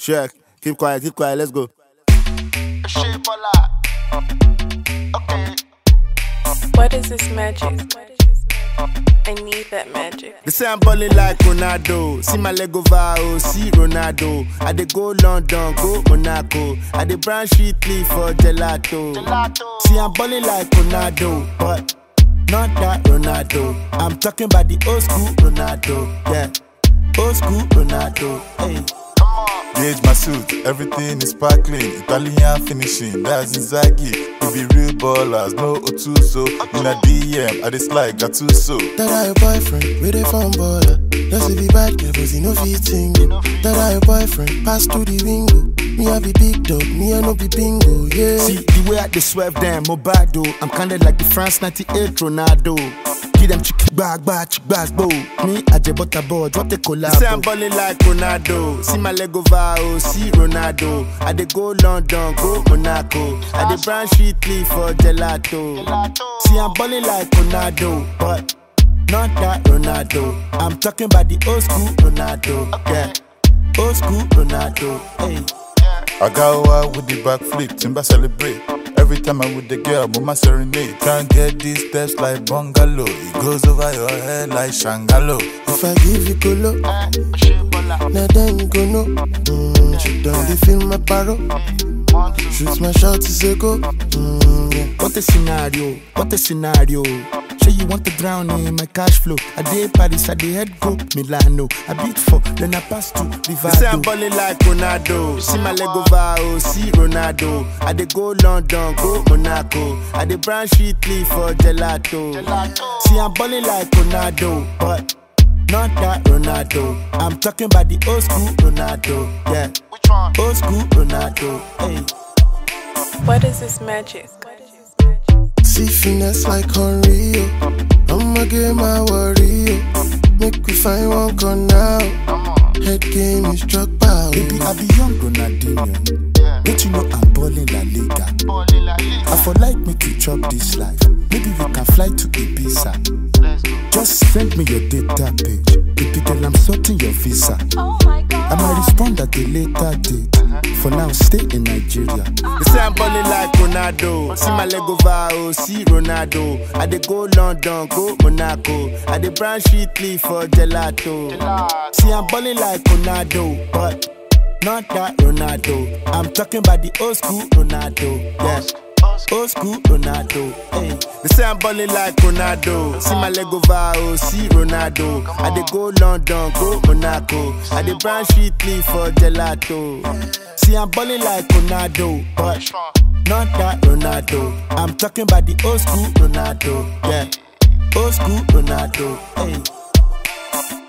Check. Keep quiet, let's go. What is this magic? I need that magic. They say I'm balling like Ronaldo. See my leg over, oh, see Ronaldo. I dey go London, go Monaco. I dey branch Italy for gelato. See I'm balling like Ronaldo, but not that Ronaldo. I'm talking about the old school Ronaldo, yeah. Old school Ronaldo, hey. Gauge my suit, everything is sparkling. Italian finishing, that's Inzaghi. We be real ballers, no Otuso. In a DM, I dislike Gattuso. That I your boyfriend, with a phone baller. Just to be bad, girl, but he no fit single. That I your boyfriend, pass through the window. Me I be big dog, me I no be bingo, yeah. See, the way I dey swerve them, Mobado. I'm kinda like the France 98 Ronaldo. Give them chick bag, bo. Me, I just bought a ball, drop the collab. Say I'm balling like Ronaldo. See my leg over, oh, see Ronaldo. I dey go London, go Monaco. I dey branch Italy for gelato. See I'm balling like Ronaldo, but not that Ronaldo. I'm talking about the old school Ronaldo, yeah. Old school Ronaldo, hey. I got wild with the backflip, Timber celebrate. Every time I'm with the girl, mama serenade. Can't get these steps like bungalow. It goes over your head like Shangalo. If I give you colo, now then you go know. She done they feel my paro. Shoot my shot to say go. Yeah. What a scenario. Say you want to drown in my cash flow. I dey Paris, I dey head go Milano. I beat for, then I pass to Rivado. Say I'm balling like Ronaldo. See my leg over, oh, see Ronaldo. I dey go London, go Monaco. I dey branch Italy for gelato. See I'm balling like Ronaldo, but not that Ronaldo. I'm talking about the old school Ronaldo, yeah. Old school Ronaldo, hey. What is this magic? See finesse like Unreal. I'ma get my worry. Make we find one corner. Head game is struck by. Baby, I be young Ronaldinho. Don't you know I'm balling La Liga? I for like me to chop this life. Maybe we can fly to Ibiza. Just send me your data page. Baby girl, I'm sorting your visa. Oh my God. I might respond at a later date. For now, stay in Nigeria. They say I'm balling like Ronaldo. See my leg over, oh, see Ronaldo. I dey go London, go Monaco. I dey branch Italy for gelato. See I'm balling like Ronaldo, but not that Ronaldo. I'm talking about the old school Ronaldo, yeah. Old school Ronaldo, hey. They say I'm balling like Ronaldo. See my leg over, oh, see Ronaldo. I dey go London, go Monaco. I dey branch Italy for gelato. See I'm balling like Ronaldo, but not that Ronaldo. I'm talking about the old school Ronaldo, yeah. Old school Ronaldo, hey.